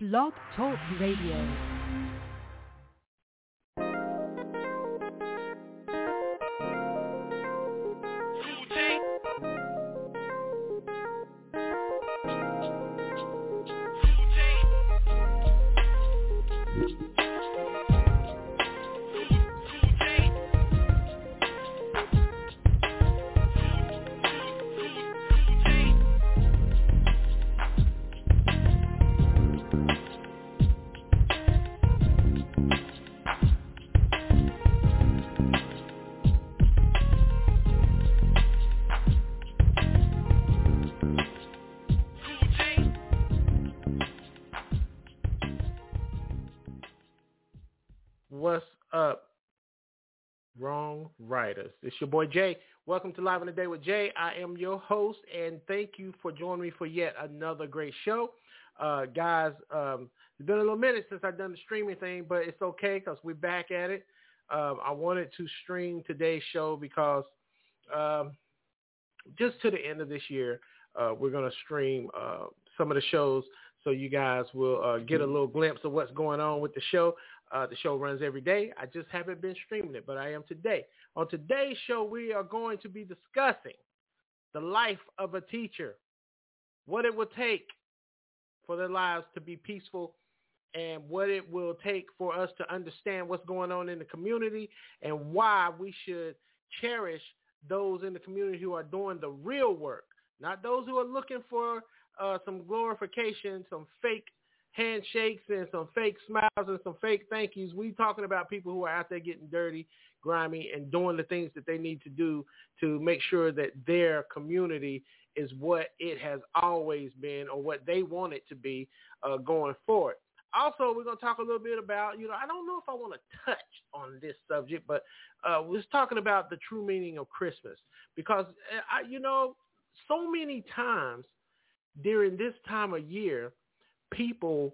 Blog Talk Radio. What's up, Wrong Writers? It's your boy Jay. Welcome to Live in the Day with Jay. I am your host, and thank you for joining me for yet another great show. Guys, it's been a little minute since I've done the streaming thing, but it's okay because we're back at it. I wanted to stream today's show because just to the end of this year, we're going to stream some of the shows so you guys will get a little glimpse of what's going on with the show. The show runs every day. I just haven't been streaming it, but I am today. On today's show, we are going to be discussing the life of a teacher, what it will take for their lives to be peaceful, and what it will take for us to understand what's going on in the community and why we should cherish those in the community who are doing the real work, not those who are looking for some glorification, some fake handshakes and some fake smiles and some fake thank yous. We talking about people who are out there getting dirty, grimy, and doing the things that they need to do to make sure that their community is what it has always been or what they want it to be going forward. Also, we're going to talk a little bit about, I don't know if I want to touch on this subject, but we're talking about the true meaning of Christmas because, so many times during this time of year, people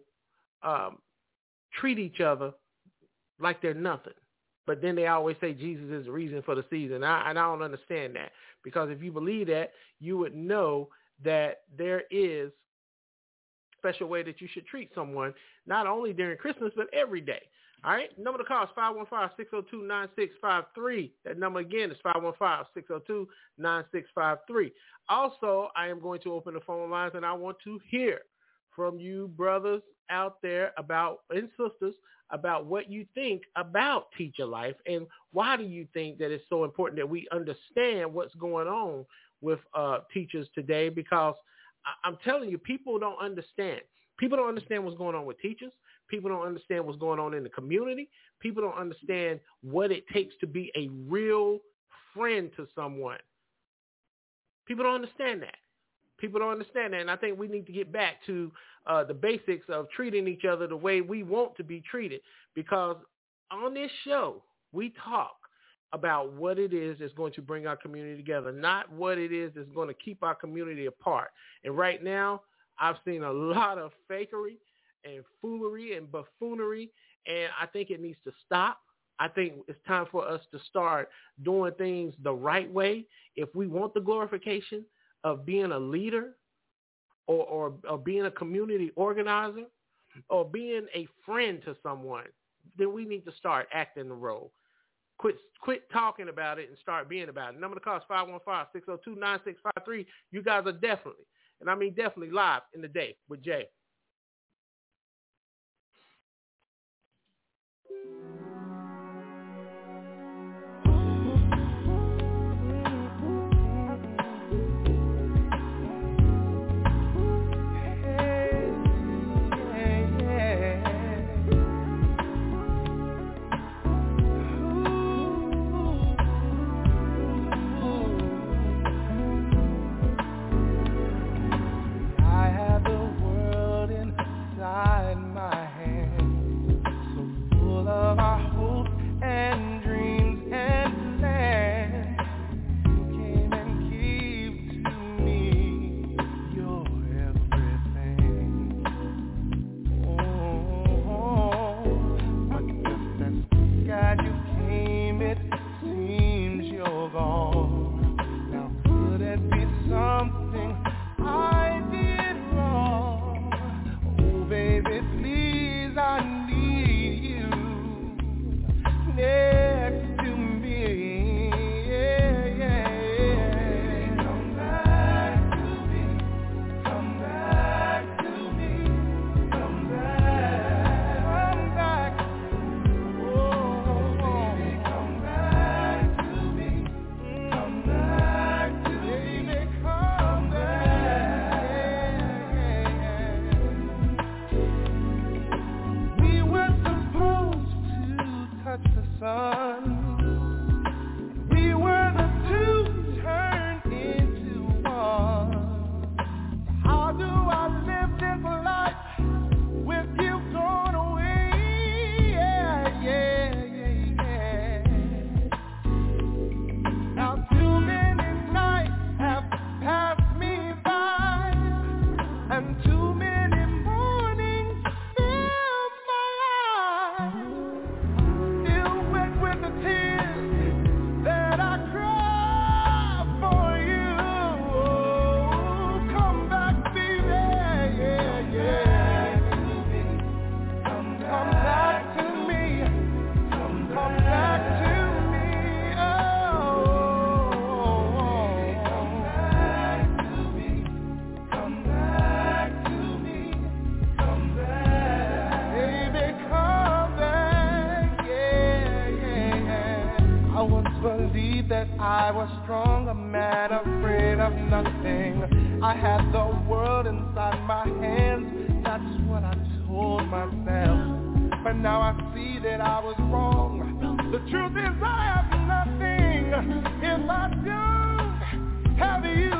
treat each other like they're nothing. But then they always say Jesus is the reason for the season. And I don't understand that, because if you believe that, you would know that there is a special way that you should treat someone, not only during Christmas, but every day. All right? Number to call is 515-602-9653. That number again is 515-602-9653. Also, I am going to open the phone lines, and I want to hear from you brothers out there and sisters about what you think about teacher life, and why do you think that it's so important that we understand what's going on with teachers today, because I'm telling you, people don't understand. People don't understand what's going on with teachers. People don't understand what's going on in the community. People don't understand what it takes to be a real friend to someone. People don't understand that. People don't understand that, and I think we need to get back to the basics of treating each other the way we want to be treated, because on this show, we talk about what it is that's going to bring our community together, not what it is that's going to keep our community apart. And right now, I've seen a lot of fakery and foolery and buffoonery, and I think it needs to stop. I think it's time for us to start doing things the right way. If we want the glorification of being a leader or being a community organizer or being a friend to someone, then we need to start acting the role. Quit talking about it and start being about it. Number to call is 515-602-9653. You guys are definitely, and I mean definitely, live in the day with Jay. I have the world I need you next to me. Yeah, yeah, yeah. Come back to me. Come back to me. Come back. Come back. Oh, baby, come back to me. Come back to me. Baby, come back. We were supposed to touch the sun. We were the two turned into one. How do I live this life with you gone away? Yeah, yeah, yeah, yeah. Now too many nights have passed me by, and too many mornings fill my life. Still wet with the tears that I cry for you. Come back, baby, yeah, yeah. Come back to me. Come back to me. Oh, come back to me. Come back to me. Come back, baby, come back. Yeah, yeah, yeah. I once believed that I was strong, a man afraid of nothing. I had the world inside my hands. That's what I told myself. But now I see that I was wrong. The truth is I have nothing if I don't have you.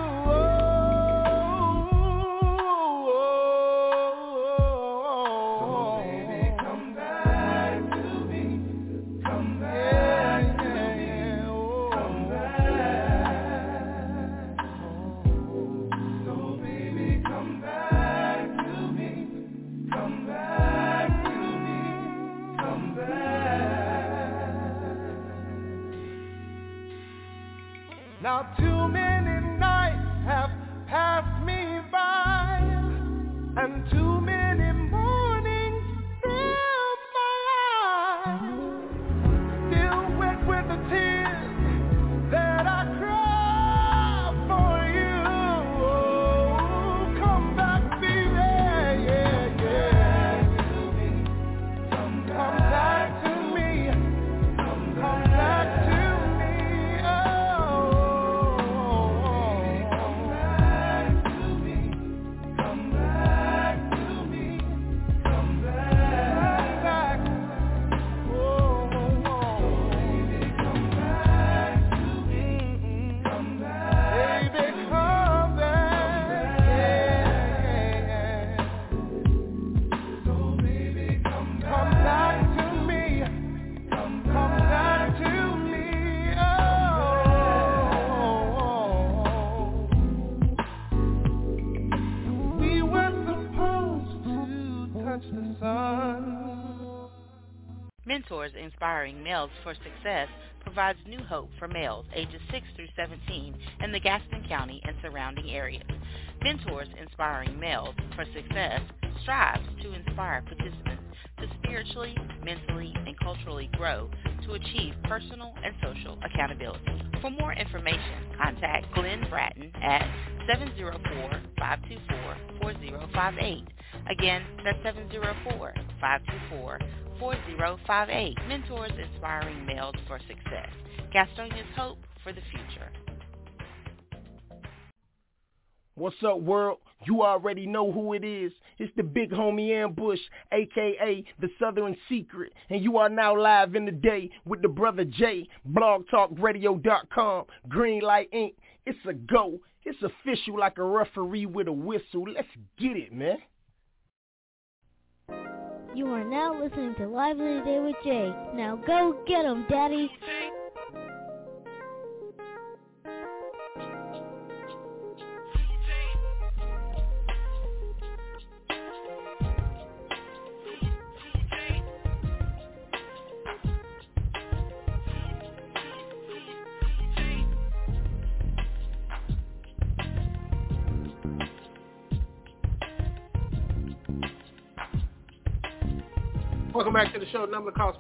So baby, come back to me. Come back to me. Come back. So baby, come back to me. Come back to me. Come back. Now too many nights have passed me by, and too many mornings fill my life. Still wet with the tears that I cry for you. Come back, baby, yeah, yeah. Come back to me. Come back to me. Oh, come back to me. Come back to me. Come back. Oh, baby, come back to me. Come back, baby, come back. Yeah. So baby, come back to me. Come back to me. Oh, we were supposed to touch the sun. Mentors Inspiring Males for Success provides new hope for males ages 6 through 17 in the Gaston County and surrounding areas. Mentors Inspiring Males for Success strives to inspire participants to spiritually, mentally, and culturally grow to achieve personal and social accountability. For more information, contact Glenn Bratton at 704-524-4058. Again, that's 704-524-4058. Mentors Inspiring Males for Success. Gastonia's hope for the future. What's up, world? You already know who it is. It's the big homie Ambush, a.k.a. the Southern Secret. And you are now live in the day with the brother Jay, blogtalkradio.com, Greenlight Inc. It's a go. It's official like a referee with a whistle. Let's get it, man. You are now listening to Live in the Day with Jay. Now go get 'em, Daddy. Welcome back to the show. Number to call is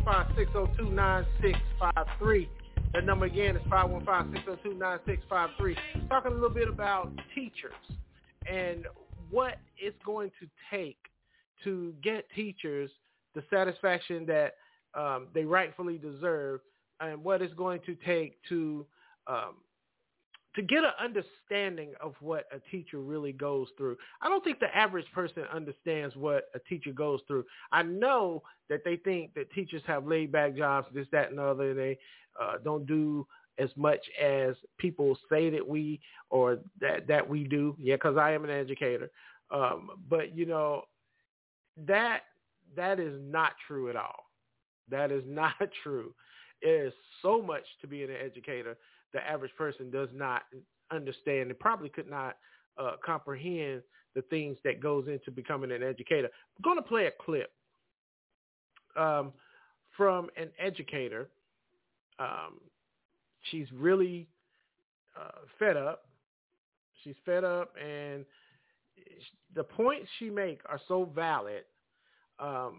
515-602-9653. That number again is 515-602-9653. Talking a little bit about teachers and what it's going to take to get teachers the satisfaction that they rightfully deserve, and what it's going to take to get an understanding of what a teacher really goes through. I don't think the average person understands what a teacher goes through. I know that they think that teachers have laid-back jobs, this, that, and the other, and they don't do as much as people say that we or that we do. Yeah, because I am an educator. But, you know, that is not true at all. That is not true. There is so much to being an educator the average person does not understand and probably could not comprehend the things that goes into becoming an educator. I'm going to play a clip from an educator. She's really fed up. She's fed up, and the points she makes are so valid. I'm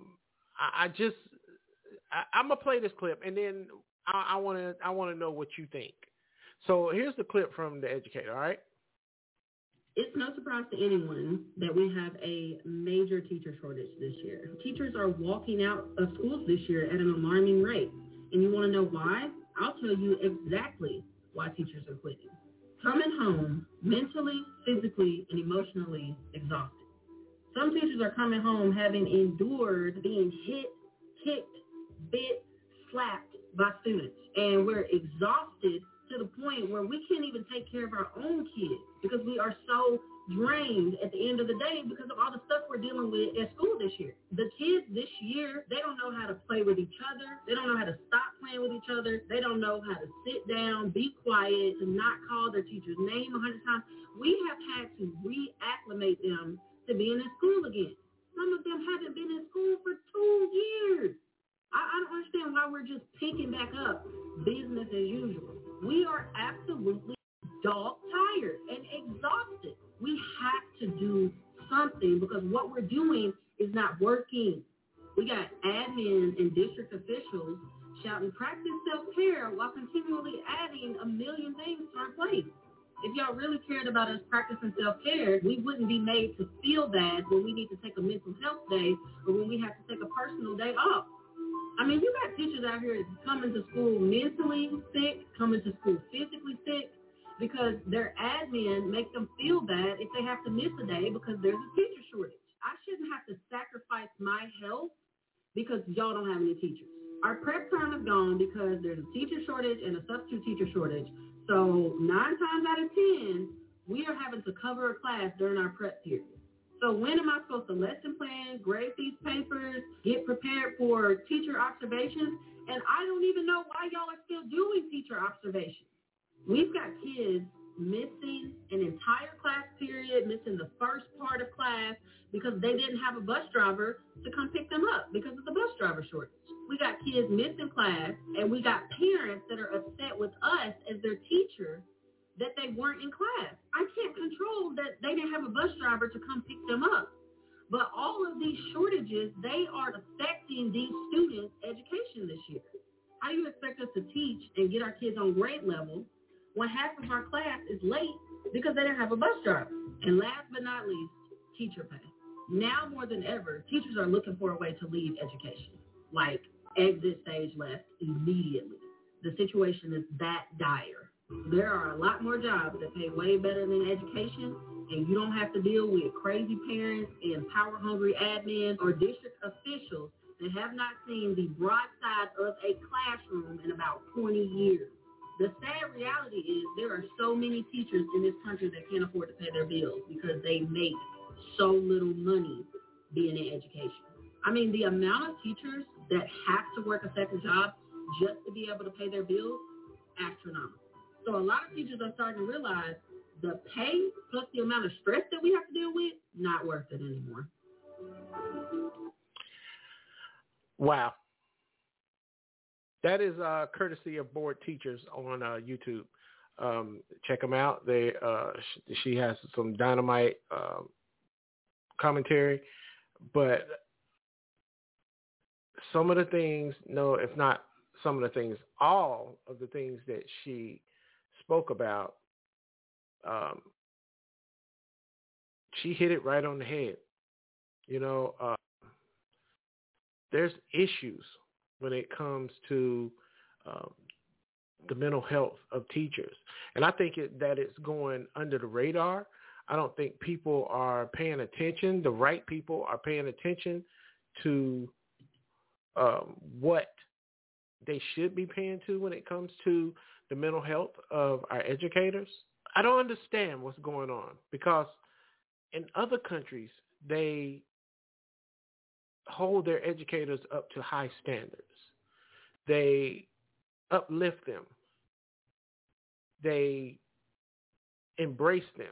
gonna play this clip, and then I want to know what you think. So here's the clip from the educator. All right. It's no surprise to anyone that we have a major teacher shortage this year. Teachers are walking out of schools this year at an alarming rate. And you want to know why? I'll tell you exactly why teachers are quitting. Coming home mentally, physically, and emotionally exhausted. Some teachers are coming home having endured being hit, kicked, bit, slapped by students. And we're exhausted to the point where we can't even take care of our own kids because we are so drained at the end of the day because of all the stuff we're dealing with at school this year. The kids this year, they don't know how to play with each other. They don't know how to stop playing with each other. They don't know how to sit down, be quiet, to not call their teacher's name 100 times. We have had to reacclimate them to being in school again. Some of them haven't been in school for 2 years. I don't understand why we're just picking back up business as usual. We are absolutely dog tired and exhausted. We have to do something because what we're doing is not working. We got admin and district officials shouting practice self-care while continually adding a million things to our plate. If y'all really cared about us practicing self-care, we wouldn't be made to feel bad when we need to take a mental health day or when we have to take a personal day off. I mean, you got teachers out here coming to school mentally sick, coming to school physically sick, because their admin make them feel bad if they have to miss a day because there's a teacher shortage. I shouldn't have to sacrifice my health because y'all don't have any teachers. Our prep time is gone because there's a teacher shortage and a substitute teacher shortage. So 9 times out of 10, we are having to cover a class during our prep period. So when am I supposed to lesson plan, grade these papers, get prepared for teacher observations? And I don't even know why y'all are still doing teacher observations. We've got kids missing an entire class period, missing the first part of class because they didn't have a bus driver to come pick them up because of the bus driver shortage. We got kids missing class, and we got parents that are upset with us as their teacher that they weren't in class. I can't control that they didn't have a bus driver to come pick them up. But all of these shortages, they are affecting these students' education this year. How do you expect us to teach and get our kids on grade level when half of our class is late because they didn't have a bus driver? And last but not least, teacher pay. Now more than ever, teachers are looking for a way to leave education, like exit stage left immediately. The situation is that dire. There are a lot more jobs that pay way better than education, and you don't have to deal with crazy parents and power-hungry admin or district officials that have not seen the broad side of a classroom in about 20 years. The sad reality is there are so many teachers in this country that can't afford to pay their bills because they make so little money being in education. I mean, the amount of teachers that have to work a second job just to be able to pay their bills, astronomical. So a lot of teachers are starting to realize the pay plus the amount of stress that we have to deal with, not worth it anymore. Wow. That is courtesy of Bored Teachers on YouTube. Check them out. She has some dynamite commentary, but some of the things, if not some of the things, all of the things that she spoke about, she hit it right on the head. There's issues when it comes to the mental health of teachers. And I think that it's going under the radar. I don't think people are paying attention. The right people are paying attention to what they should be paying to when it comes to the mental health of our educators. I don't understand what's going on, because in other countries, they hold their educators up to high standards. They uplift them. They embrace them.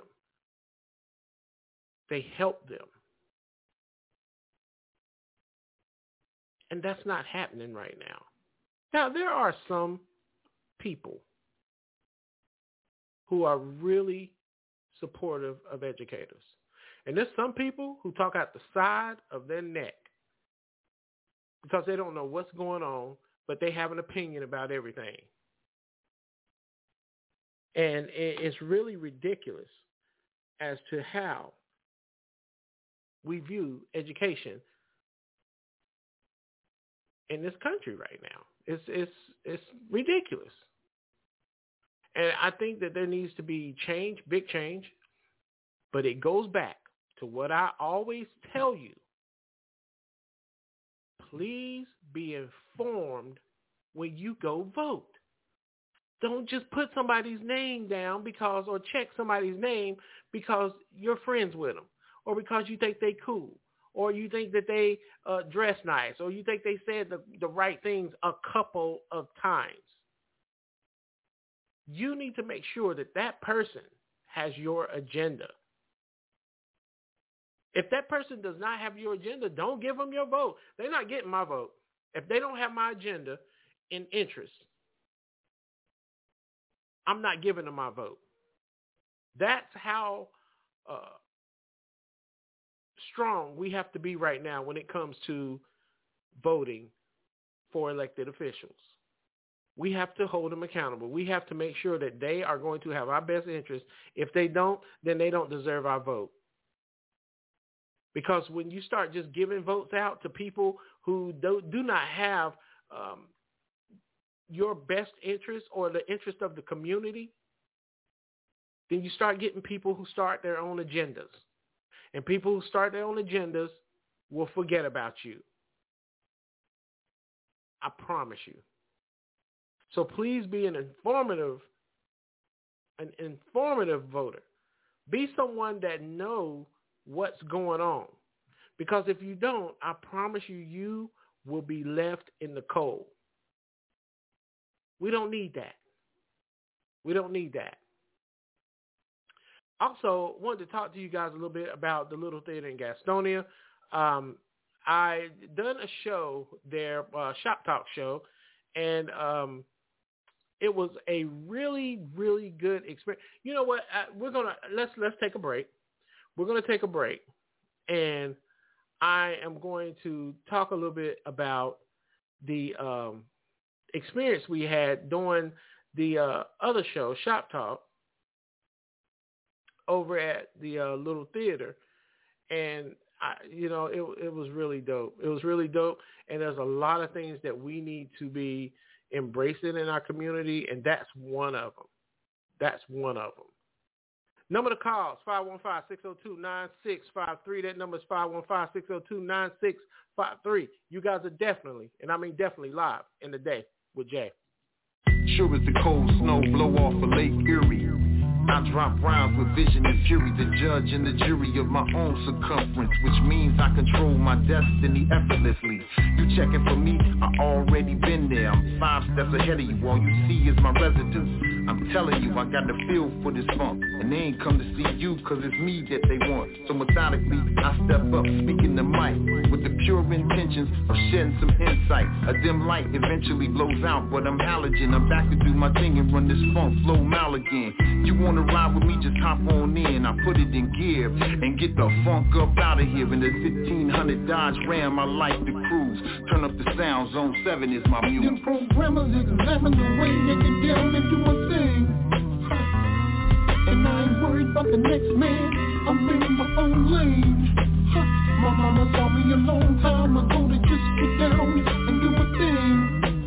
They help them. And that's not happening right now. Now, there are some people who are really supportive of educators. And there's some people who talk out the side of their neck because they don't know what's going on, but they have an opinion about everything. And it's really ridiculous as to how we view education in this country right now. It's ridiculous. And I think that there needs to be change, big change, but it goes back to what I always tell you. Please be informed when you go vote. Don't just put somebody's name down or check somebody's name because you're friends with them, or because you think they cool, or you think that they dress nice, or you think they said the right things a couple of times. You need to make sure that that person has your agenda. If that person does not have your agenda, don't give them your vote. They're not getting my vote. If they don't have my agenda in interest, I'm not giving them my vote. That's how strong we have to be right now when it comes to voting for elected officials. We have to hold them accountable. We have to make sure that they are going to have our best interest. If they don't, then they don't deserve our vote. Because when you start just giving votes out to people who do not have your best interest or the interest of the community, then you start getting people who start their own agendas. And people who start their own agendas will forget about you. I promise you. So please be an informative voter. Be someone that knows what's going on. Because if you don't, I promise you, you will be left in the cold. We don't need that. We don't need that. Also, wanted to talk to you guys a little bit about the Little Theater in Gastonia. I done a show there, Shop Talk show, and it was a really, really good experience. You know what? Let's take a break. We're gonna take a break, and I am going to talk a little bit about the experience we had doing the other show, Shop Talk, over at the Little Theater, and it was really dope. It was really dope, and there's a lot of things that we need to be embracing in our community, and that's one of them. That's one of them. Number to call is 515-602-9653. That number is 515-602-9653. You guys are definitely, and I mean definitely, live in the day with Jay. Sure as the cold snow blow off of Lake Erie, I drop rhymes with vision and fury, the judge and the jury of my own circumference, which means I control my destiny effortlessly. You checking for me? I already been there. I'm 5 steps ahead of you. All you see is my residue. I'm telling you, I got the feel for this funk. And they ain't come to see you cause it's me that they want. So methodically, I step up, speaking the mic with the pure intentions of shedding some insight. A dim light eventually blows out, but I'm halogen. I'm back to do my thing and run this funk flow mile again. You wanna ride with me, just hop on in. I put it in gear and get the funk up out of here. In the 1500 Dodge Ram, I like the cruise. Turn up the sound, Zone 7 is my mule. Them programmers examine the way I get down and do my thing. And I ain't worried about the next man, I'm in my own lane. My mama taught me a long time ago to just get down and do my thing.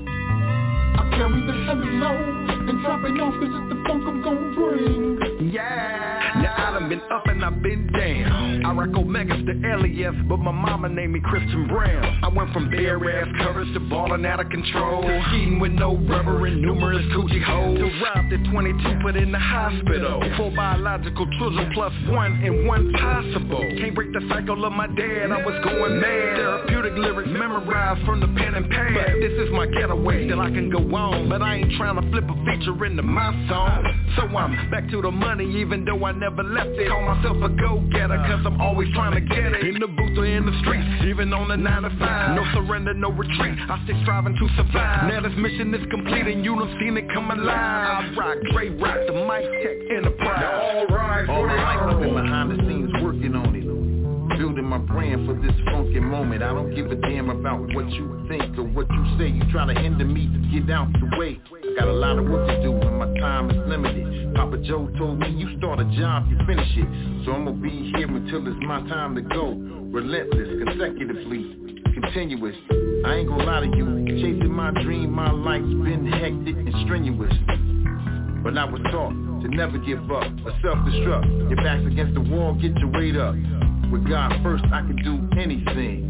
I carry the heavy load and drop it off cause it's the funk I'm gon' bring. Yeah, now I done been up and I've been down. I rock Omegas to Elias, but my mama named me Christian Brown. I went from bare ass courage to ballin' out of control, to cheating with no rubber and numerous coochie holes, to robbed at 22 put in the hospital, 4 biological children plus 1 and 1 possible. Can't break the cycle of my dad, I was going mad. Therapeutic lyrics memorized from the pen and pad. But this is my getaway, still I can go on, but I ain't trying to flip a feature into my song. So I'm back to the money even though I never left it. Call myself a go-getter cause I'm always trying to get it. In the booth or in the streets, even on the 9 to 5. No surrender, no retreat, I stay striving to survive. Now this mission is complete and you done seen it come alive. I rock, Dre rock, the Mic Tech Enterprise. All my life I've been behind the scenes working on it, building my brand for this funky moment. I don't give a damn about what you think or what you say. You try to hinder me to get out the way. I got a lot of work to do and my time is limited. Papa Joe told me you start a job, you finish it. So I'm gonna be here until it's my time to go. Relentless, consecutively, continuous. I ain't gonna lie to you, chasing my dream, my life's been hectic and strenuous. But I was taught to never give up or self-destruct. Your back's against the wall, get your weight up. With God first, I can do anything.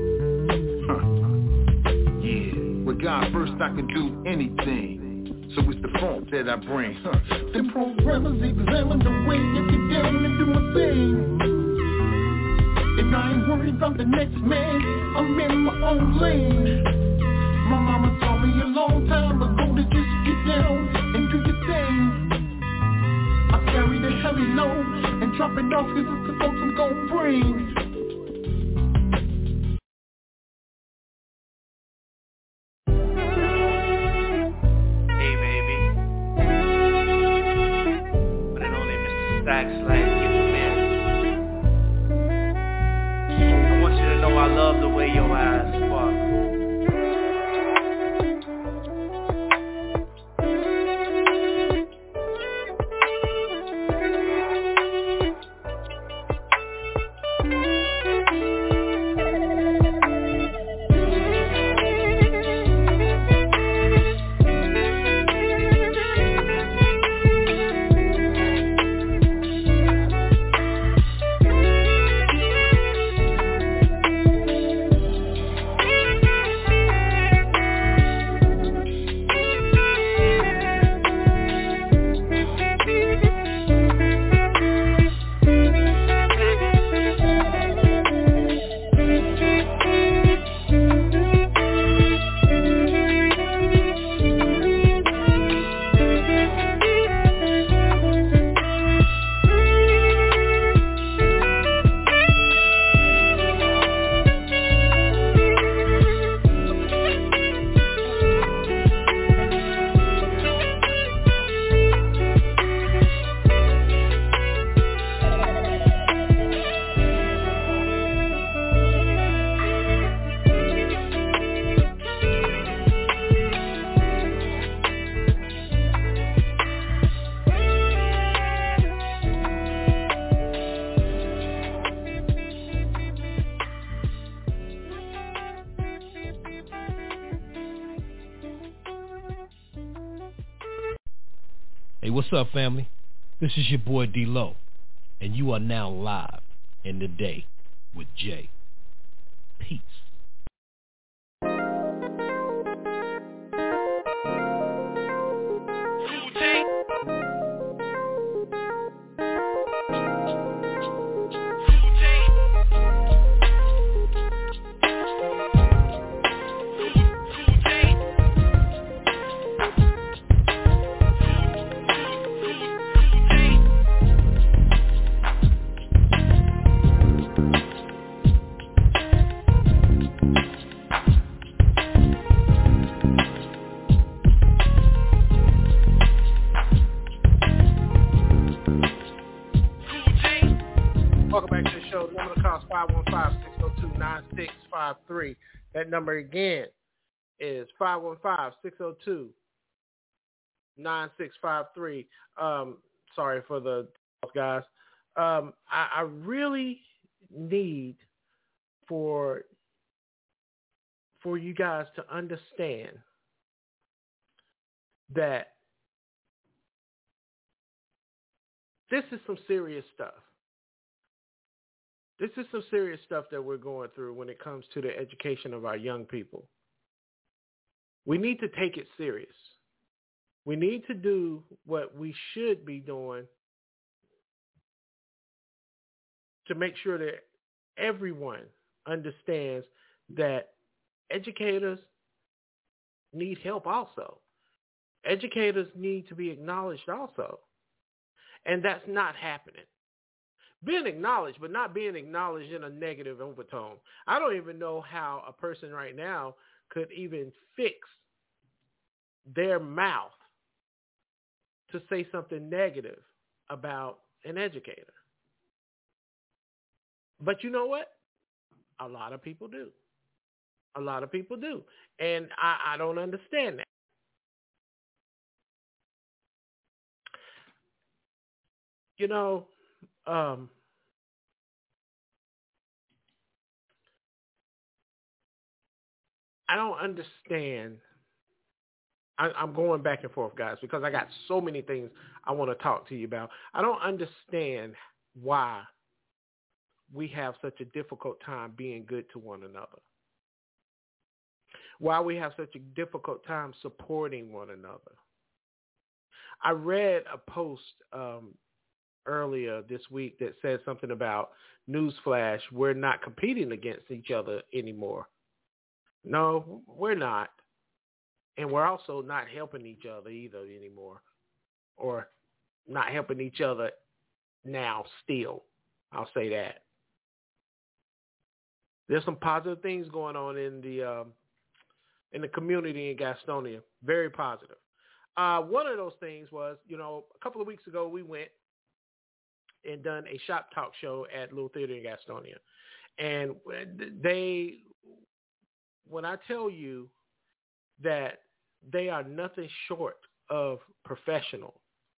Yeah, with God first, I can do anything. So it's the funk that I bring. Them programmers examine the way I get down and do my thing. And I ain't worried about the next man, I'm in my own lane. My mama taught me a long time ago to just get down and do your thing. I carry the heavy load and drop it off cause it's the folks I'm gon' bring. Hey baby, but it only Mr. Stacks like you man. I want you to know I love the way your eyes sparkle. Hey, what's up, family? This is your boy D-Lo, and you are now live in the day with Jay. Peace. That number again is 515-602-9653. Sorry for the guys. I really need for you guys to understand that this is some serious stuff. This is some serious stuff that we're going through when it comes to the education of our young people. We need to take it serious. We need to do what we should be doing to make sure that everyone understands that educators need help also. Educators need to be acknowledged also. And that's not happening. Being acknowledged, but not being acknowledged in a negative overtone. I don't even know how a person right now could even fix their mouth to say something negative about an educator. But you know what? A lot of people do. A lot of people do. And I don't understand that. You know, I don't understand. I'm going back and forth, guys, because I got so many things I want to talk to you about. I don't understand why we have such a difficult time being good to one another. Why we have such a difficult time supporting one another. I read a post earlier this week that said something about, newsflash, we're not competing against each other anymore. No, we're not. And we're also not helping each other either anymore. Or not helping each other now still. I'll say that. There's some positive things going on in the community in Gastonia. Very positive. One of those things was, a couple of weeks ago we went and done a shop talk show at Little Theater in Gastonia. And when I tell you that they are nothing short of professional,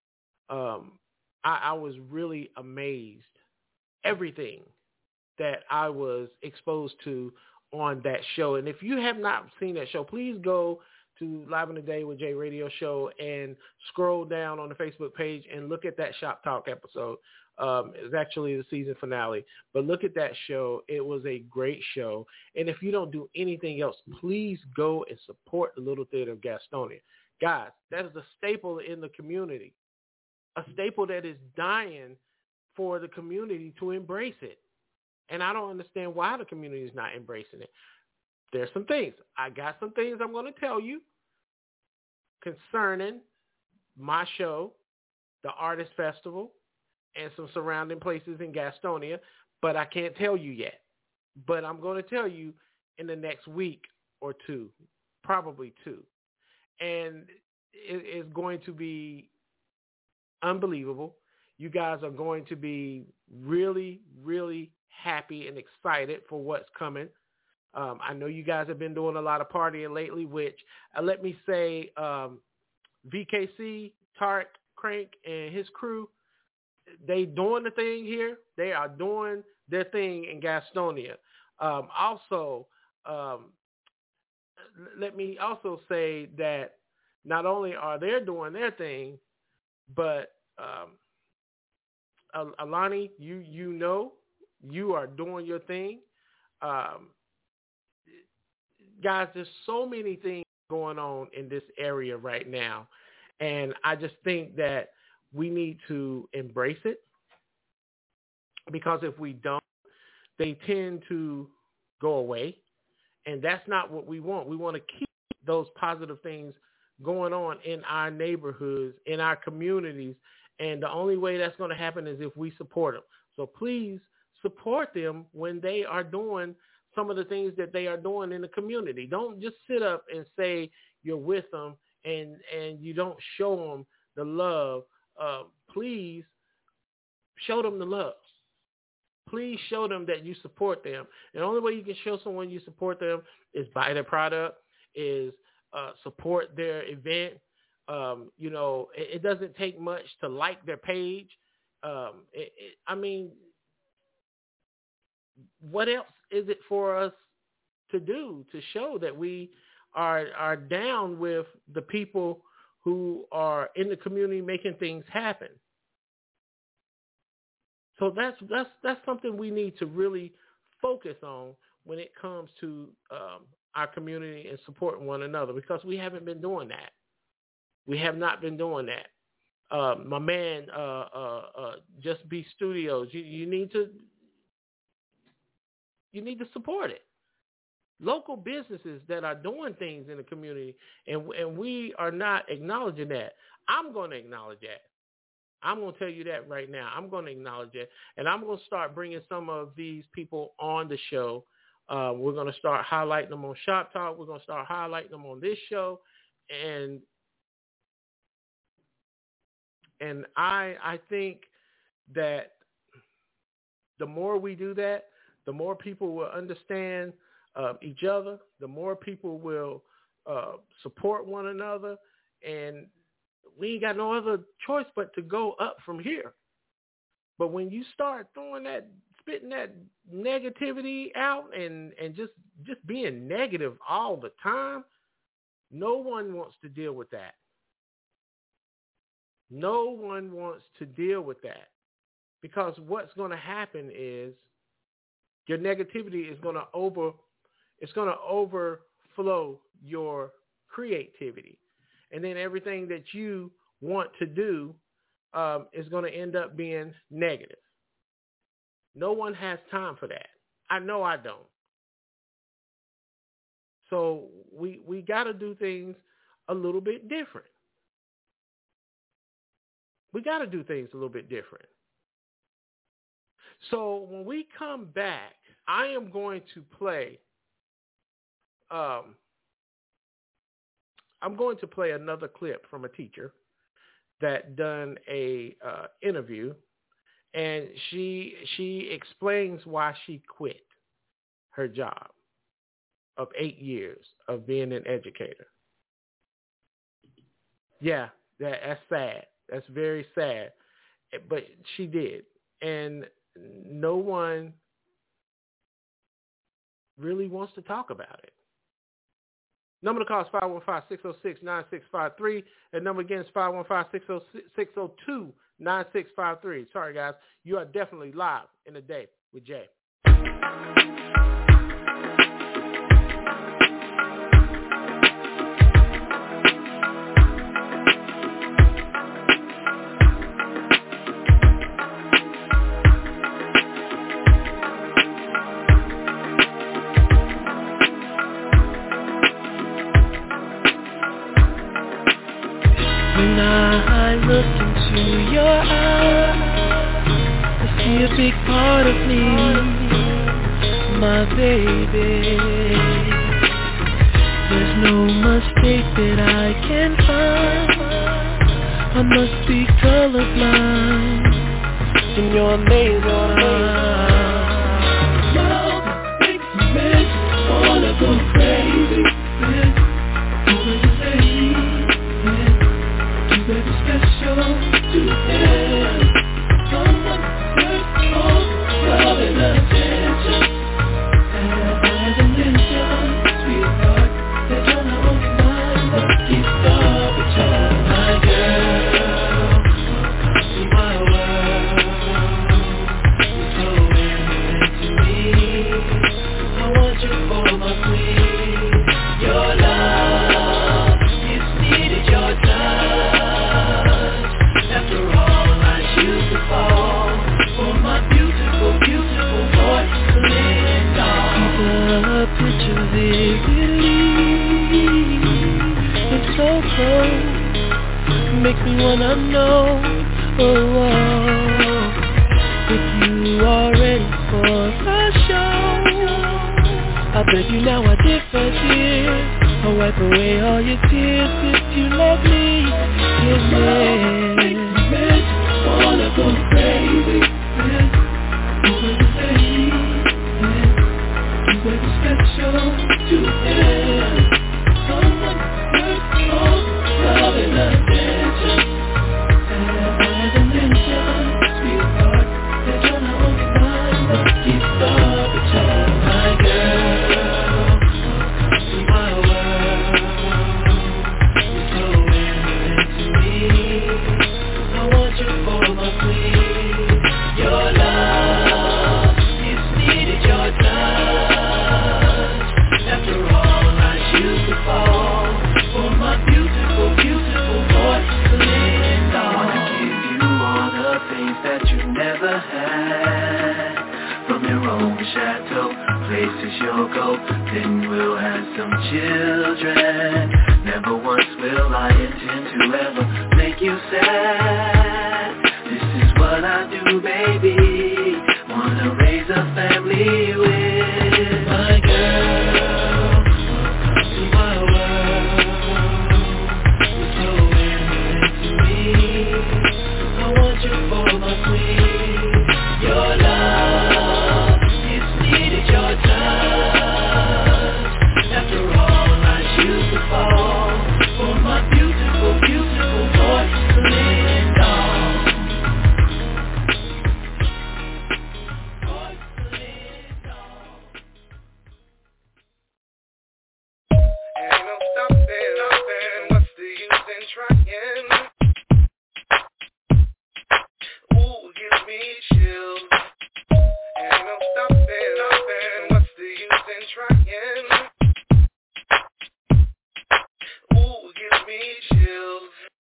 I was really amazed. Everything that I was exposed to on that show. And if you have not seen that show, please go to Live in the Day with Jay Radio Show and scroll down on the Facebook page and look at that Shop Talk episode. It's actually the season finale, but look at that show. It was a great show. And if you don't do anything else, please go and support the Little Theater of Gastonia. Guys, that is a staple in the community, a staple that is dying for the community to embrace it. And I don't understand why the community is not embracing it. There's some things. I got some things I'm going to tell you concerning my show, the Artist Festival, and some surrounding places in Gastonia, but I can't tell you yet. But I'm going to tell you in the next week or two, probably two. And it is going to be unbelievable. You guys are going to be really, really happy and excited for what's coming. I know you guys have been doing a lot of partying lately, which let me say VKC, Tarek Crank, and his crew, they doing the thing here. They are doing their thing in Gastonia. Also, let me also say that not only are they doing their thing, but Alani, you are doing your thing. Guys, there's so many things going on in this area right now. And I just think that we need to embrace it, because if we don't, they tend to go away. And that's not what we want. We want to keep those positive things going on in our neighborhoods, in our communities. And the only way that's going to happen is if we support them. So please support them when they are doing some of the things that they are doing in the community. Don't just sit up and say you're with them and you don't show them the love. Please show them the love. please show them that you support them. And the only way you can show someone you support them is buy their product, is support their event. It doesn't take much to like their page. I mean, what else is it for us to do to show that we are down with the people who are in the community making things happen? So that's something we need to really focus on when it comes to our community and supporting one another, because we haven't been doing that. We have not been doing that. My man, Just Be Studios, you need to support it. Local businesses that are doing things in the community, and we are not acknowledging that. I'm going to acknowledge that. I'm going to tell you that right now. I'm going to acknowledge it, and I'm going to start bringing some of these people on the show. We're going to start highlighting them on Shop Talk. We're going to start highlighting them on this show, and I think that the more we do that, the more people will understand each other, the more people will support one another, and we ain't got no other choice but to go up from here. But when you start spitting that negativity out and just being negative all the time, no one wants to deal with that. No one wants to deal with that, because what's going to happen is your negativity is going to overflow your creativity. And then everything that you want to do is going to end up being negative. No one has time for that. I know I don't. So we got to do things a little bit different. We got to do things a little bit different. So when we come back, I am going to play another clip from a teacher that done a interview, and she explains why she quit her job of 8 years of being an educator. Yeah, that's sad. That's very sad. But she did. And no one really wants to talk about it. Number to call is 515-606-9653. And number again is 515-602-9653. Sorry, guys. You are definitely live in the day with Jay. When I look into your eyes, I see a big part of me, my baby. There's no mistake that I can find. I must be colorblind in your amazing eyes. Love makes me wanna go crazy. Special to them. Someone search for love and attention. As a mention, sweetheart, that you're the only one that keeps the child. My girl, see my world. You're so into me. I want you for my queen. Your love, it's needed your time. Picture vividly. It's so close, makes me wanna know. Oh, if you are ready for the show, I beg you now, I differ, dear. I'll wipe away all your tears if you let me. Give me, wanna go crazy. some children. Never once will I intend to ever make you sad. This is what I do, baby. Wanna raise a family with my girl. To my world. You're so into me. I want you for my queen. Your love, it's needed your touch. After all, I choose to fall for my beautiful, beautiful porcelain doll. Ain't no stopping, what's the use in trying? Ooh, gives me chills. Ain't no stopping, what's the use in trying? Ooh, gives me chills.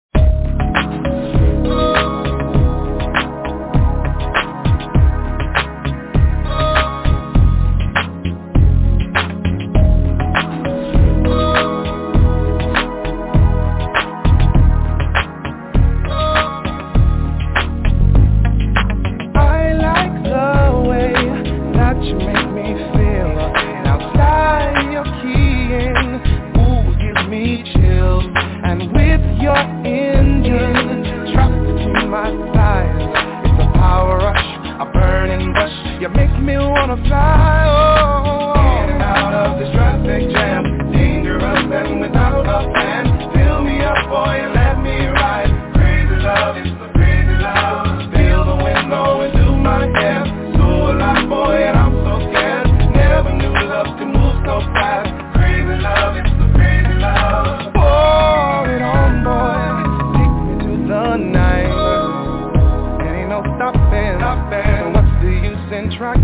I like the way that you make me feel. Outside you're keying, ooh, gives me chills. And with your engine trapped between my thighs, it's a power rush, a burning rush. You make me wanna fly, oh. In and out of this traffic jam, dangerous and without a plan. Fill me up, boy, and let me ride. Crazy love, it's the crazy love. Feel the wind blowing through my hair. So alive, boy, and I'm so scared. Never knew love could move so fast. Crazy love, it's the crazy love. Pour it on, boy. Take me to the night. There ain't no stopping. What's the use in trying?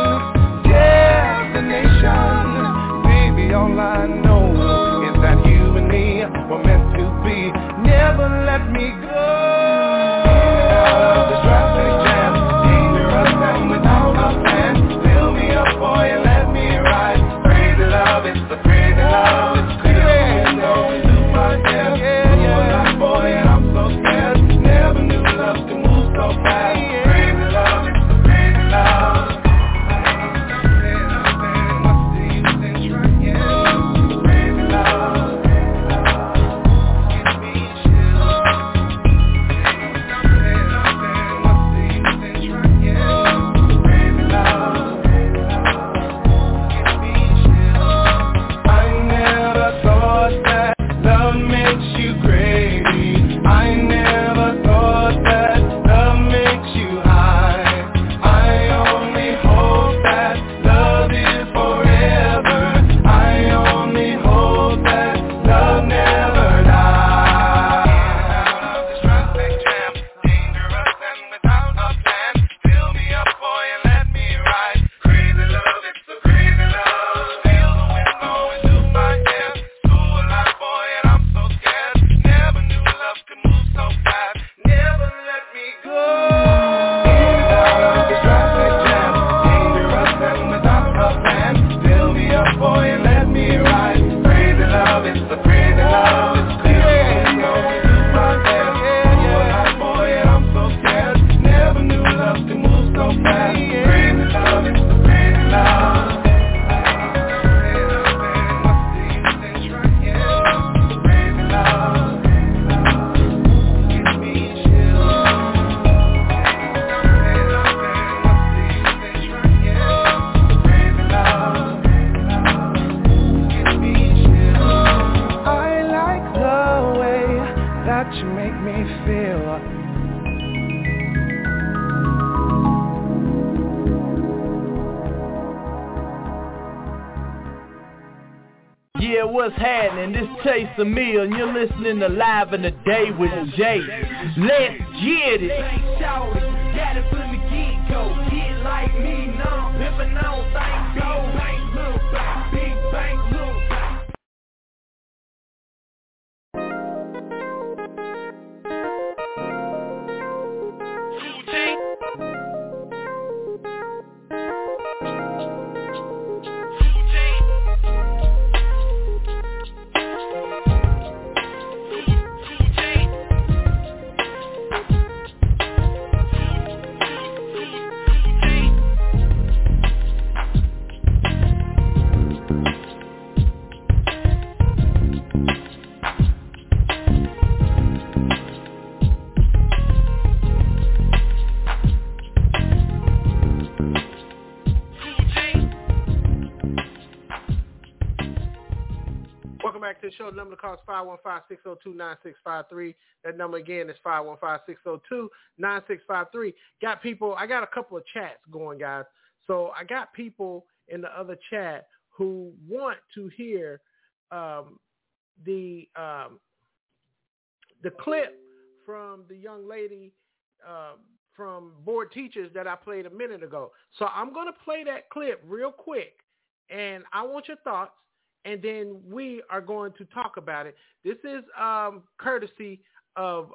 Destination, baby, all I know is that you and me were meant to be. Never let me go. Out of this traffic jam, dangerous and without a plan. Fill me up, boy, and let me ride. Crazy love, it's the crazy love. It's crazy, going through my hair. Yeah, boy, and I'm so scared. Never knew love could move so fast. Crazy love, it's the crazy love. What's the use in trying? Crazy love. Gives me chills. What's the use in trying? Crazy love. Gives me chills. I never thought that love makes you crazy. I never thought that love makes you high. I only hope that love is forever. I only hope that love never dies. Out of this traffic jam, dangerous and without a plan. Fill me up, boy, and let me ride. Crazy love, it's the crazy love. Feel the wind blowing through my hair. So alive, boy, and I'm so scared. Never knew love could move so fast. Never let me go. Out of this traffic jam, dangerous and without a plan. Fill me up, boy, and let me ride. Crazy love, it's the crazy love. It's crazy going through my hair. So alive, boy, and I'm so scared. Never knew love could move so fast. Crazy love, it's the crazy love. What's the use in trying? Crazy love. Gives me chills. What's the use in trying? Crazy love. Gives me chills. I like the way that you make me feel. Yeah, what's happening? This Chase Emile, and you're listening to Live in the Day with Jay. Let's get it. Got it from the get-go. Get like me, nah. Pimpin' on things go. Bank, little bank, big bank, little bank. welcome back to the show. The number to call is 515-602-9653. That number again is 515-602-9653. I got a couple of chats going, guys. So I got people in the other chat who want to hear the clip from the young lady from Board Teachers that I played a minute ago. So I'm going to play that clip real quick, and I want your thoughts, and then we are going to talk about it. This is courtesy of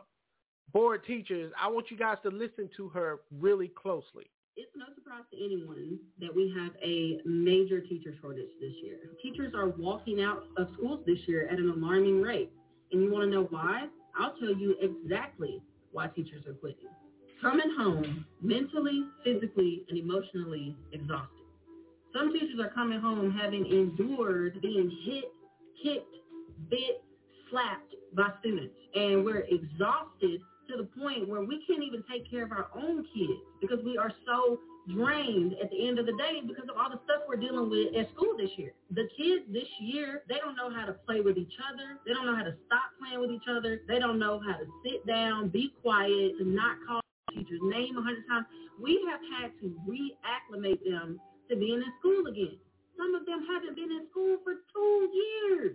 Board Teachers. I want you guys to listen to her really closely. It's no surprise to anyone that we have a major teacher shortage this year. Teachers are walking out of schools this year at an alarming rate. And you want to know why? I'll tell you exactly why teachers are quitting. Coming home mentally, physically, and emotionally exhausted. Some teachers are coming home having endured being hit, kicked, bit, slapped by students. And we're exhausted to the point where we can't even take care of our own kids because we are so drained at the end of the day because of all the stuff we're dealing with at school this year. The kids this year, they don't know how to play with each other. They don't know how to stop playing with each other. They don't know how to sit down, be quiet, and not call teacher's name 100 times. We have had to reacclimate them to being in school again. Some of them haven't been in school for 2 years.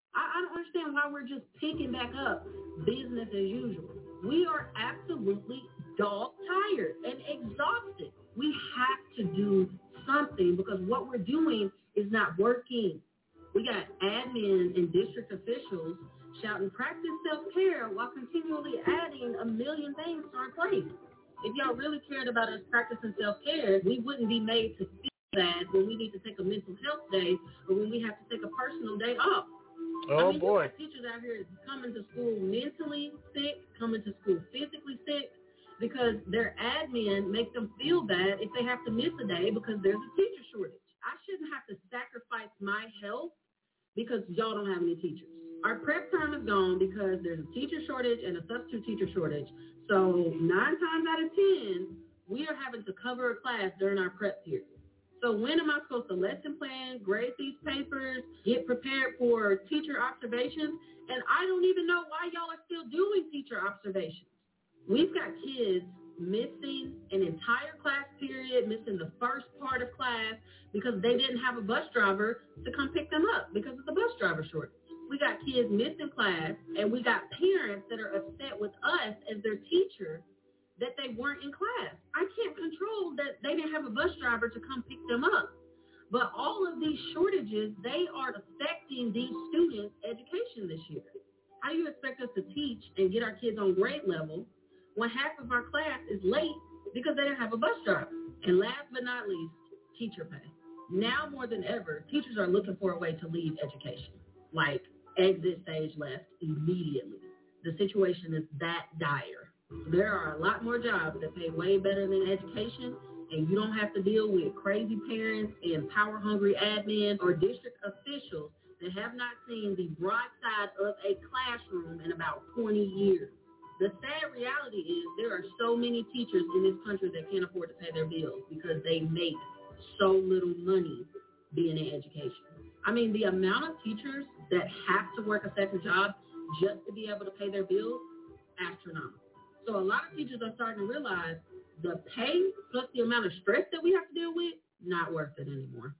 I don't understand why we're just picking back up business as usual. We are absolutely dog tired and exhausted. We have to do something because what we're doing is not working. We got admin and district officials shouting practice self-care while continually adding a million things to our plate. If y'all really cared about us practicing self-care, we wouldn't be made to feel bad when we need to take a mental health day or when we have to take a personal day off. Oh, boy. You got teachers out here coming to school mentally sick, coming to school physically sick, because their admin makes them feel bad if they have to miss a day because there's a teacher shortage. I shouldn't have to sacrifice my health because y'all don't have any teachers. Our prep term is gone because there's a teacher shortage and a substitute teacher shortage. So 9 times out of 10, we are having to cover a class during our prep period. So when am I supposed to lesson plan, grade these papers, get prepared for teacher observations? And I don't even know why y'all are still doing teacher observations. We've got kids missing an entire class period, missing the first part of class because they didn't have a bus driver to come pick them up because of the bus driver shortage. We got kids missing class, and we got parents that are upset with us as their teacher that they weren't in class. I can't control that they didn't have a bus driver to come pick them up. But all of these shortages, they are affecting these students' education this year. How do you expect us to teach and get our kids on grade level when half of our class is late because they didn't have a bus driver? And last but not least, teacher pay. Now more than ever, teachers are looking for a way to leave education, like exit stage left immediately. The situation is that dire. There are a lot more jobs that pay way better than education, and you don't have to deal with crazy parents and power-hungry admin or district officials that have not seen the broad side of a classroom in about 20 years. The sad reality is there are so many teachers in this country that can't afford to pay their bills because they make so little money being in education. I mean, the amount of teachers that have to work a second job just to be able to pay their bills, astronomical. So a lot of teachers are starting to realize the pay plus the amount of stress that we have to deal with, not worth it anymore.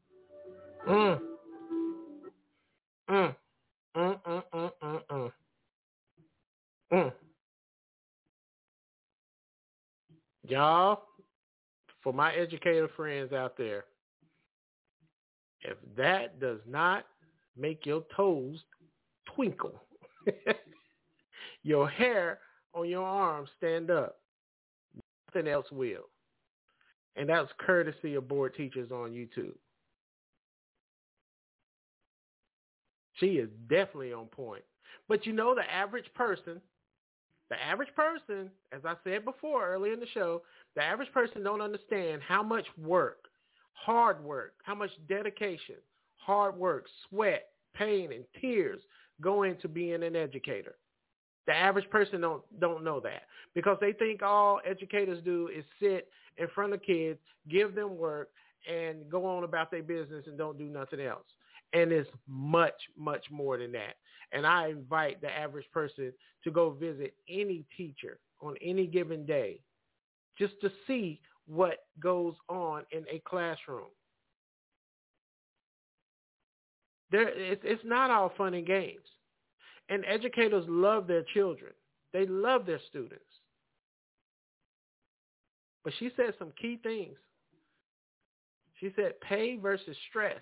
Y'all, for my educator friends out there, if that does not make your toes twinkle, your hair on your arms stand up, nothing else will. And that's courtesy of Board Teachers on YouTube. She is definitely on point. But you know, the average person, as I said before earlier in the show, the average person don't understand how much work, hard work, how much dedication, hard work, sweat, pain, and tears go into being an educator. The average person don't know that because they think all educators do is sit in front of kids, give them work, and go on about their business and don't do nothing else. And it's much, much more than that. And I invite the average person to go visit any teacher on any given day just to see what goes on in a classroom. It's not all fun and games. And educators love their children. They love their students. But she said some key things. She said pay versus stress.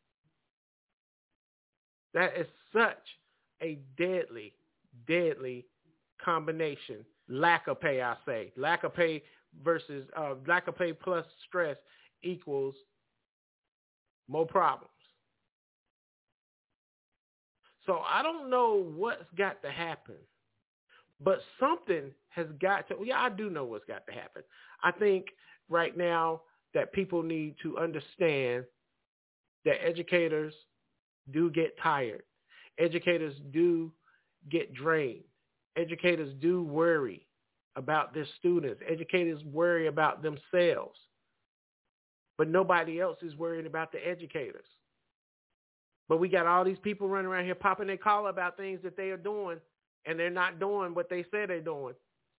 That is such a deadly, deadly combination. Lack of pay, I say. Lack of pay versus lack of pay plus stress equals more problems. So I don't know what's got to happen, but something has got to, I do know what's got to happen. I think right now that people need to understand that educators do get tired. Educators do get drained. Educators do worry about their students. Educators worry about themselves. But nobody else is worried about the educators. But we got all these people running around here popping their collar about things that they are doing, and they're not doing what they say they're doing.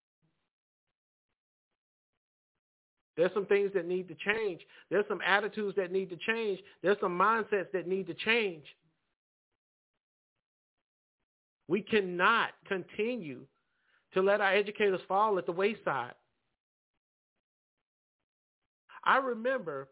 There's some things that need to change. There's some attitudes that need to change. There's some mindsets that need to change. We cannot continue to let our educators fall at the wayside. I remember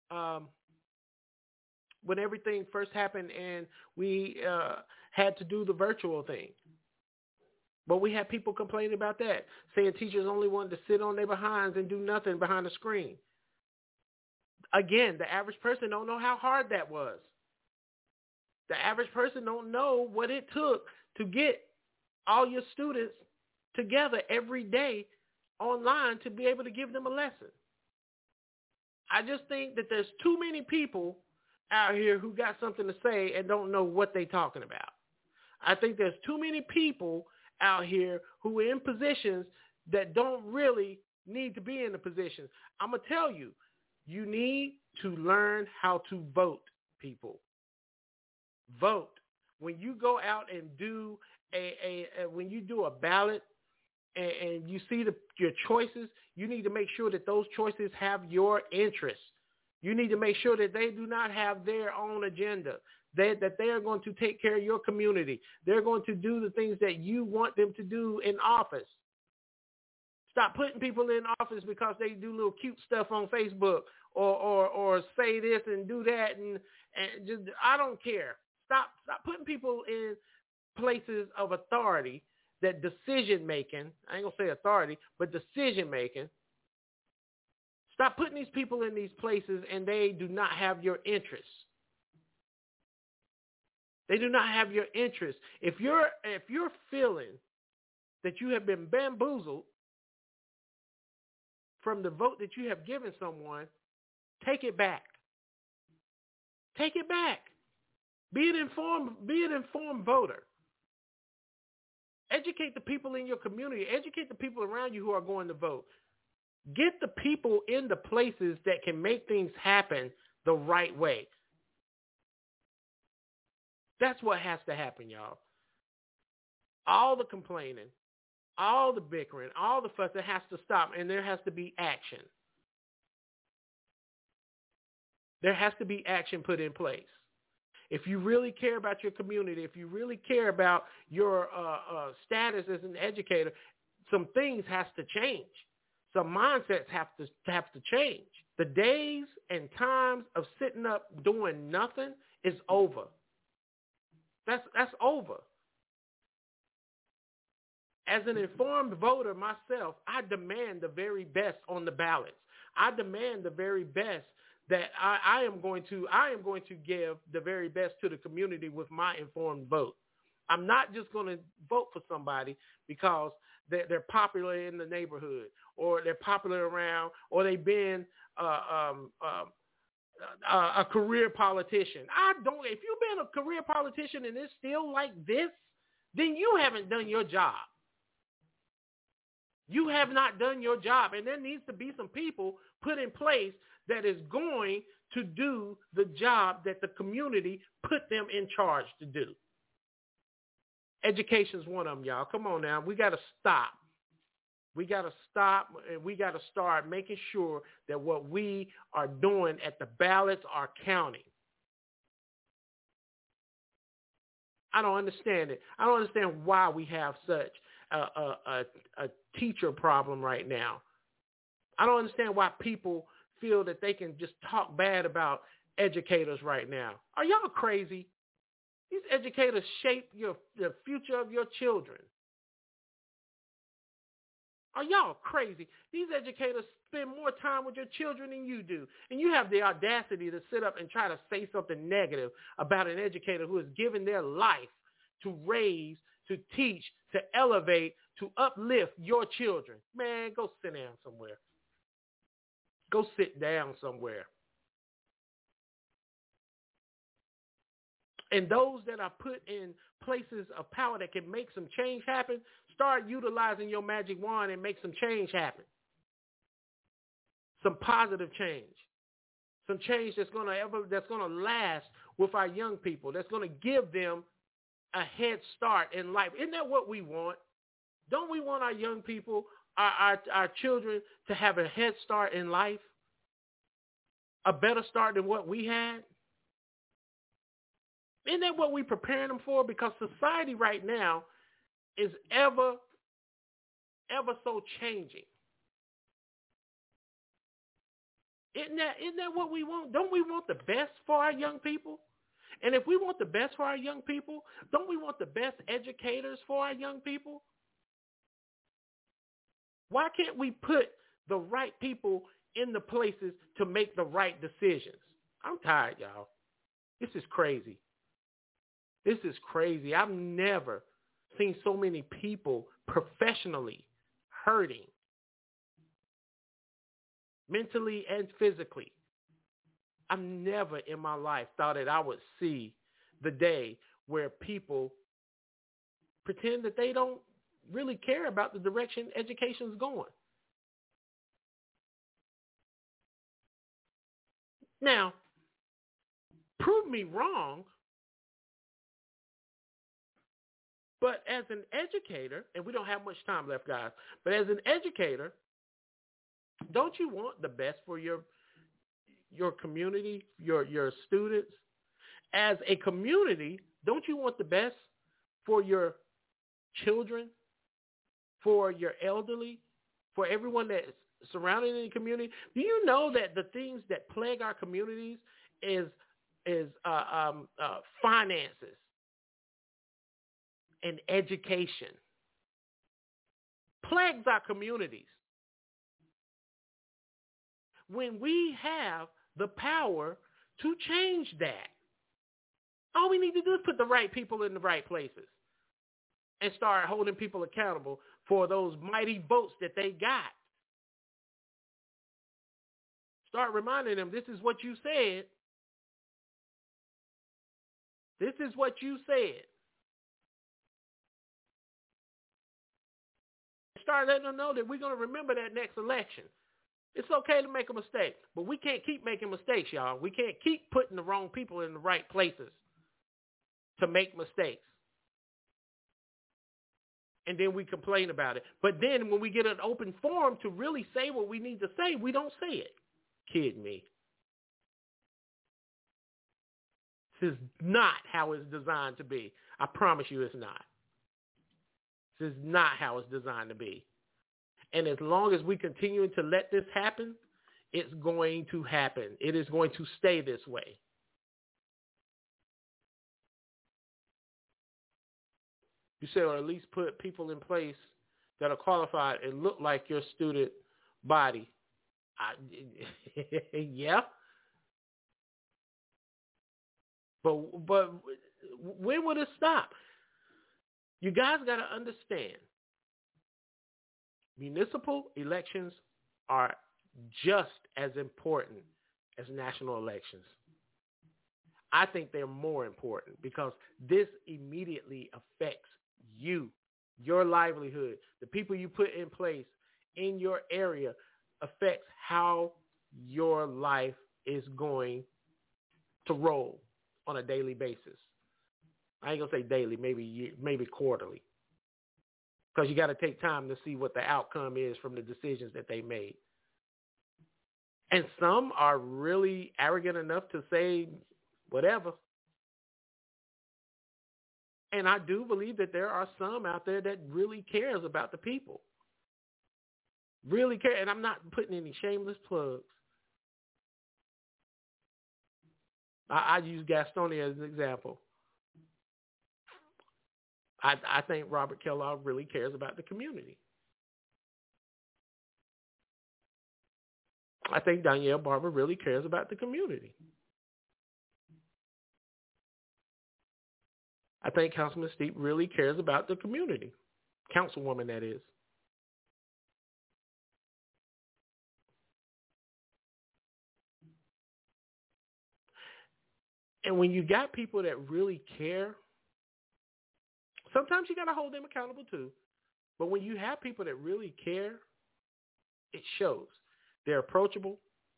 when everything first happened and we had to do the virtual thing. But we had people complaining about that, saying teachers only wanted to sit on their behinds and do nothing behind the screen. Again, the average person don't know how hard that was. The average person don't know what it took to get all your students together every day online to be able to give them a lesson. I just think that there's too many people out here who got something to say and don't know what they're talking about. I think there's too many people out here who are in positions that don't really need to be in the positions. I'm going to tell you, you need to learn how to vote, people. Vote. When you go out and do when you do a ballot and you see your choices, you need to make sure that those choices have your interests. You need to make sure that they do not have their own agenda, that they are going to take care of your community. They're going to do the things that you want them to do in office. Stop putting people in office because they do little cute stuff on Facebook or say this and do that and just, I don't care. Stop putting people in places of authority, that decision making, I ain't going to say authority, but decision making. Stop putting these people in these places and they do not have your interests. They do not have your interests. If you're feeling that you have been bamboozled from the vote that you have given someone, take it back. Take it back. Be an informed voter. Educate the people in your community. Educate the people around you who are going to vote. Get the people in the places that can make things happen the right way. That's what has to happen, y'all. All the complaining, all the bickering, all the fuss, it has to stop, and there has to be action. There has to be action put in place. If you really care about your community, if you really care about your status as an educator, some things has to change. Some mindsets have to change. The days and times of sitting up doing nothing is over. That's over. As an informed voter myself, I demand the very best on the ballots. I demand the very best that I am going to give the very best to the community with my informed vote. I'm not just going to vote for somebody because they're popular in the neighborhood or they're popular around or they've been a career politician. If you've been a career politician and it's still like this, then you haven't done your job. You have not done your job. And there needs to be some people put in place that is going to do the job that the community put them in charge to do. Education's one of them, y'all. Come on now. We got to stop. We got to stop, and we got to start making sure that what we are doing at the ballots are counting. I don't understand it. I don't understand why we have such a teacher problem right now. I don't understand why people feel that they can just talk bad about educators right now. Are y'all crazy? These educators shape the future of your children. Are y'all crazy? These educators spend more time with your children than you do. And you have the audacity to sit up and try to say something negative about an educator who has given their life to raise, to teach, to elevate, to uplift your children. Man, go sit down somewhere. Go sit down somewhere. And those that are put in places of power that can make some change happen, start utilizing your magic wand and make some change happen. Some positive change. Some change that's gonna last with our young people, that's gonna give them a head start in life. Isn't that what we want? Don't we want our young people, our children, to have a head start in life? A better start than what we had? Isn't that what we're preparing them for? Because society right now is ever so changing. Isn't that what we want? Don't we want the best for our young people? And if we want the best for our young people, don't we want the best educators for our young people? Why can't we put the right people in the places to make the right decisions? I'm tired, y'all. This is crazy. This is crazy. I've never seen so many people professionally hurting, mentally and physically. I've never in my life thought that I would see the day where people pretend that they don't really care about the direction education's going. Now, prove me wrong, but as an educator, and we don't have much time left, guys, but as an educator, don't you want the best for your community, your students? As a community, don't you want the best for your children, for your elderly, for everyone that's surrounding in the community? Do you know that the things that plague our communities is finances and education? Plagues our communities. When we have the power to change that, all we need to do is put the right people in the right places and start holding people accountable for those mighty votes that they got. Start reminding them, this is what you said. This is what you said. Start letting them know that we're going to remember that next election. It's okay to make a mistake, but we can't keep making mistakes, y'all. We can't keep putting the wrong people in the right places to make mistakes. And then we complain about it. But then when we get an open forum to really say what we need to say, we don't say it. Kid me. This is not how it's designed to be. I promise you it's not. This is not how it's designed to be. And as long as we continue to let this happen, it's going to happen. It is going to stay this way. You said, or at least put people in place that are qualified and look like your student body. Yeah. But when will it stop? You guys got to understand, municipal elections are just as important as national elections. I think they're more important because this immediately affects you, your livelihood. The people you put in place in your area affects how your life is going to roll on a daily basis. I ain't going to say daily, maybe quarterly. Because you got to take time to see what the outcome is from the decisions that they made. And some are really arrogant enough to say whatever. And I do believe that there are some out there that really cares about the people. Really care. And I'm not putting any shameless plugs. I use Gastonia as an example. I think Robert Kellogg really cares about the community. I think Danielle Barber really cares about the community. I think Councilman Steep really cares about the community. Councilwoman, that is. And when you got people that really care, sometimes you got to hold them accountable too. But when you have people that really care, it shows. They're approachable.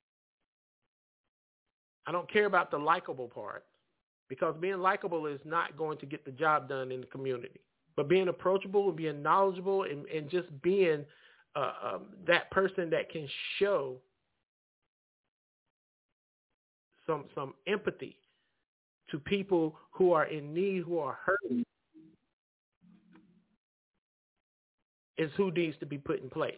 I don't care about the likable part, because being likable is not going to get the job done in the community. But being approachable and being knowledgeable and just being that person that can show some empathy to people who are in need, who are hurting, is who needs to be put in place.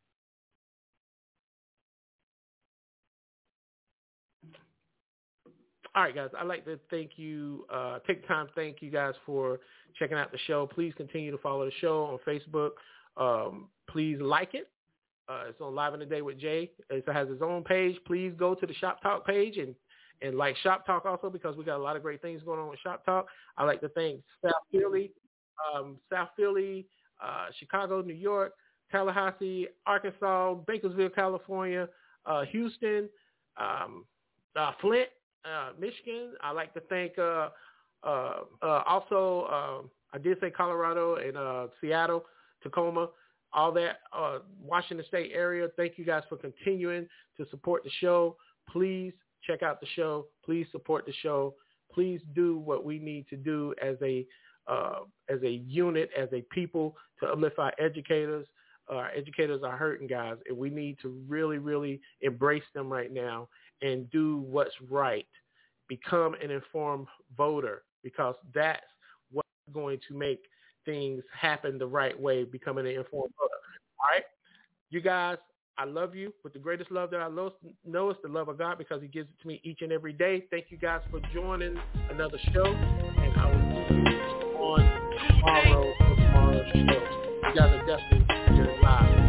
All right, guys, I'd like to thank you, take time to thank you guys for checking out the show. Please continue to follow the show on Facebook. Please like it. It's on Live in the Day with Jay. It has its own page. Please go to the Shop Talk page and like Shop Talk also, because we got a lot of great things going on with Shop Talk. I'd like to thank South Philly, Chicago, New York, Tallahassee, Arkansas, Bakersville, California, Houston, Flint, Michigan. I'd like to thank also, I did say Colorado and Seattle, Tacoma, all that, Washington State area. Thank you guys for continuing to support the show. Please check out the show. Please support the show. Please do what we need to do as a unit, as a people, to uplift our educators. Our educators are hurting, guys, and we need to really, really embrace them right now and do what's right. Become an informed voter, because that's what's going to make things happen the right way, becoming an informed voter. All right? You guys, I love you with the greatest love that I know is the love of God, because he gives it to me each and every day. Thank you guys for joining another show, and I will see you on tomorrow for tomorrow's show. You guys are definitely live.